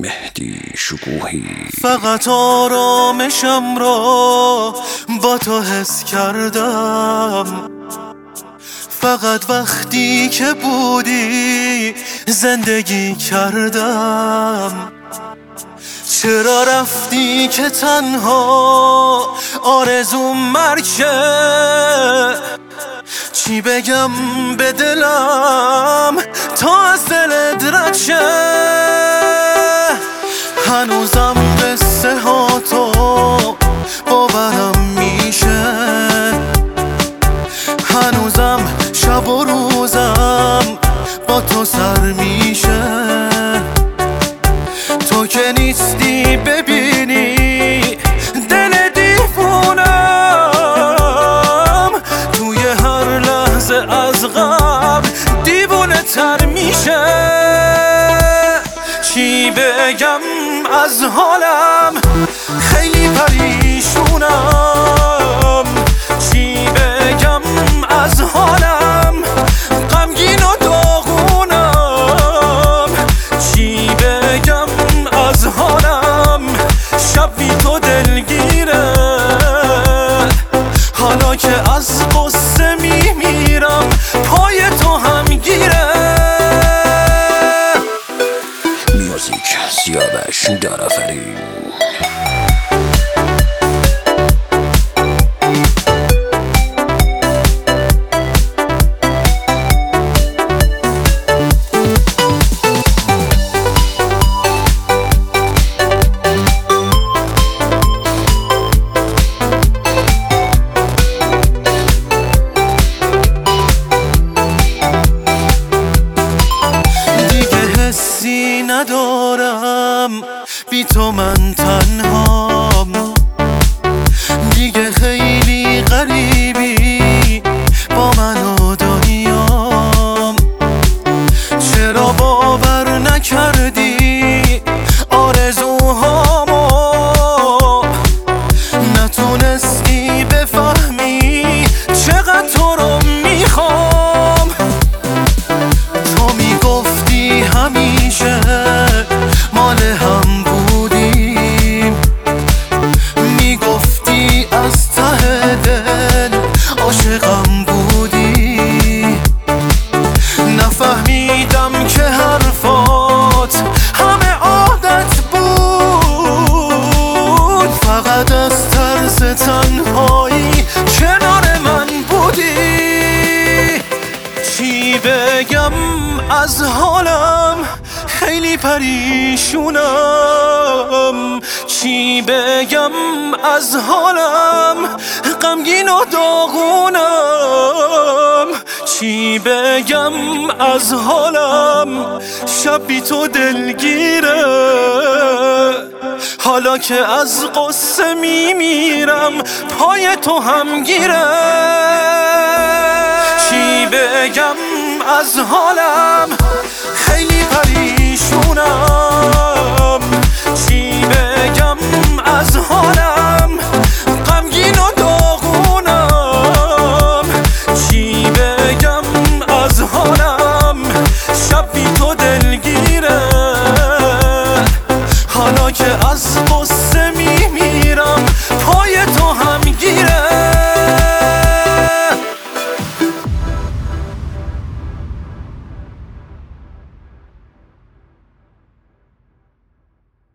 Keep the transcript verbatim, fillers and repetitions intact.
مهدی شکوهی. فقط آرامشم را با تو حس کردم، فقط وقتی که بودی زندگی کردم. چرا رفتی که تنها آرزوم مرگه؟ چی بگم به دلم تا از دلت رد شه؟ هنوزم قصه ها تو باورم میشه، هنوزم شب و روزم با تو سر میشه. تو که نیستی ببینی دل دیوونم توی هر لحظه از غم دیوونه تر میشه. چی بگم از حالم خیلی پریشونم، چی بگم از حالم غمگین و داغونم، چی بگم از حالم شب بی تو دلگیره. حالا که از قصه میمیرم پای تو هم گیره. میوزیک سیاوش دارآفرین. ندارم بی تو من تنهام، دیگه خیلی غریبی با من و دنیام. چرا باور نکردی آرزوهامو؟ نتونستی بفهمی چقدر تو رو میخوام؟ تو میگفتی همیشه مال هم بودیم، میگفتی از ته دل عاشقم بودی. نفهمیدم که حرفات همه عادت بود، فقط از ترس تنهایی کنار من بودی. چی بگم از حالم خیلی پریشونم، چی بگم از حالم غمگین و داغونم، چی بگم از حالم شب بی تو دلگیره. حالا که از قصه میمیرم پای تو هم گیره. چی بگم از حالم خیلی پریشونم،